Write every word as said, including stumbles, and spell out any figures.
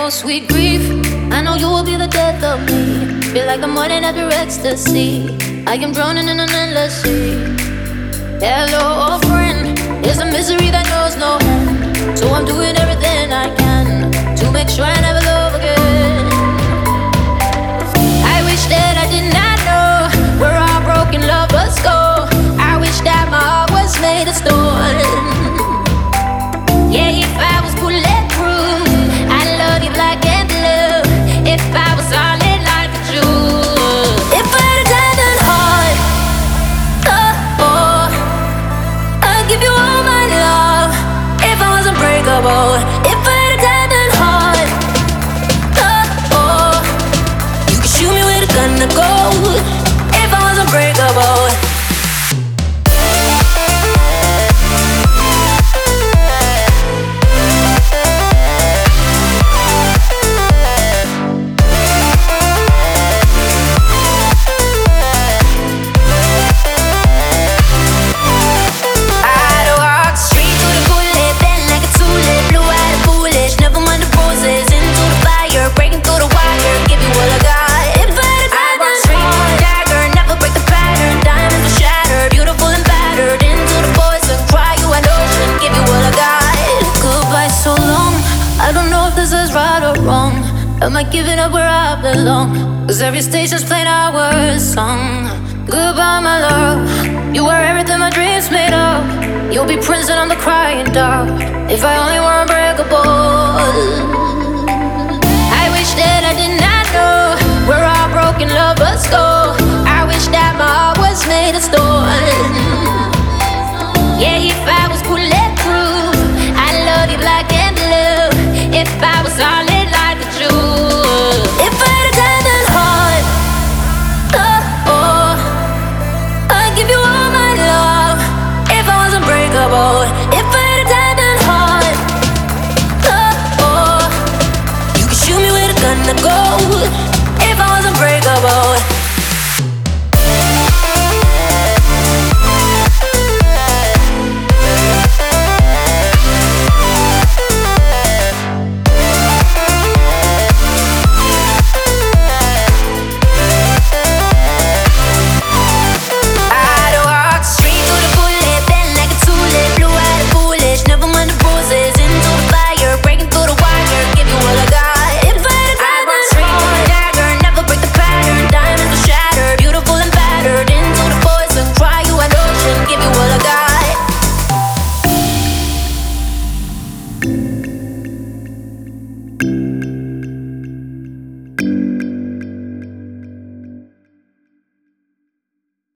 Sweet grief, I know you will be the death of me. Feel like the morning after ecstasy. I am drowning in an endless sea. Hello, old friend, it's a misery that knows no end. So I'm doing everything I can to make sure I never love again. I wish that I did not know where our broken lovers go. I wish that my heart was made of stone. Yeah, if I was bulletproof, like and blue. If I was solid like a Jew. If I had a diamond heart, oh, oh, I'd give you all my love. If I was unbreakable. If I had a diamond heart, oh, oh, you could shoot me with a gun to go. If I was unbreakable. Am I giving up where I belong? Cause every station's playing our song. Goodbye, my love. You are everything my dreams made of. You'll be Prince and I'm the crying dog. If I only were unbreakable. I wish that I did not know where our broken lovers go. I wish that my heart was made of stone. Yeah, if I was bulletproof, I'd love you black and blue. If I was solid like a Jew. If I had a diamond heart, oh, oh, I'd give you all my love. If I was unbreakable. If I had a diamond heart, oh, oh, you could shoot me with a gun to go. If I was unbreakable.